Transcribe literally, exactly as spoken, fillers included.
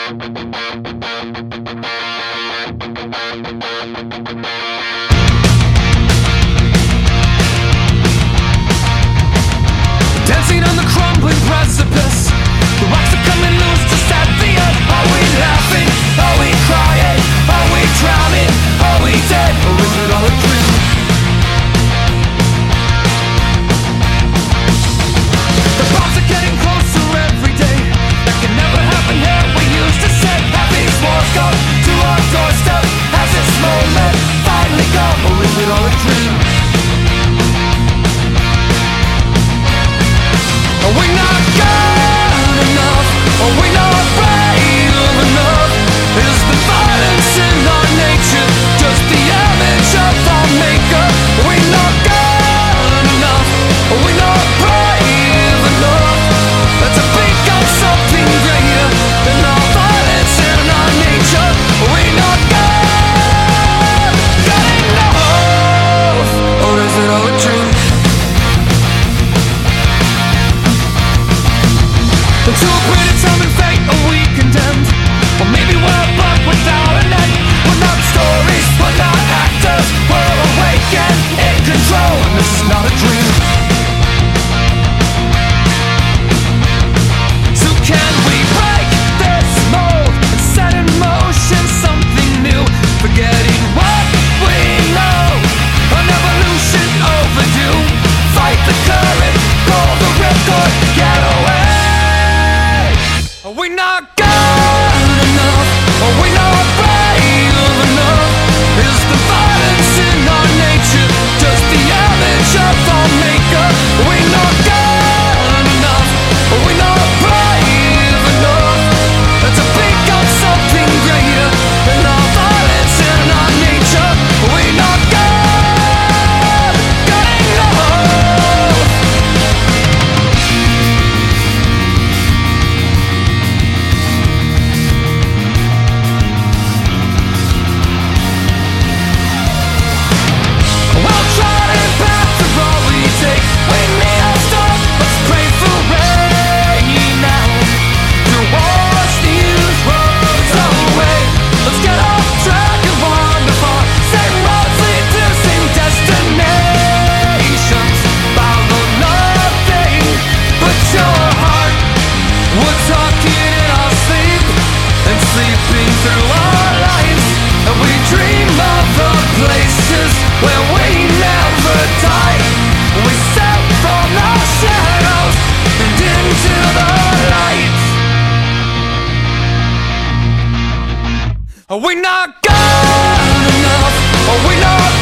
Dancing on the crumbling precipice, the rocks are coming loose to set the earth. Are we laughing? Are we crying? Are we drowning? Are we dead? Or is it all a dream? The bombs are getting closer every day. That can never happen here. We used to say happy wars come to our doorstep. Has this moment finally come? Or is it all a dream? Are we not good enough? Are we not brave enough? Is the violence in our nature just the image of our maker? Are we not good enough? Are we not brave enough to become something greater than our violence in our nature? Are we not good, good enough? Or is it all a dream? To a greater time and fate are we condemned? Or maybe we're a book without an end. We're not stories, we're not actors. We're awake and in control, and this is not a dream. So can we break this mold and set in motion something new? Forgetting what we know, an evolution overdue. Fight the current, go the ripcord, get away. Are we not good enough? Are we not brave enough? Is the violence in our nature just the image of our maker? Are we not good enough? Are we not brave enough to become something greater than our violence in our nature? Are we not good, good enough? Are we not good enough? Are we not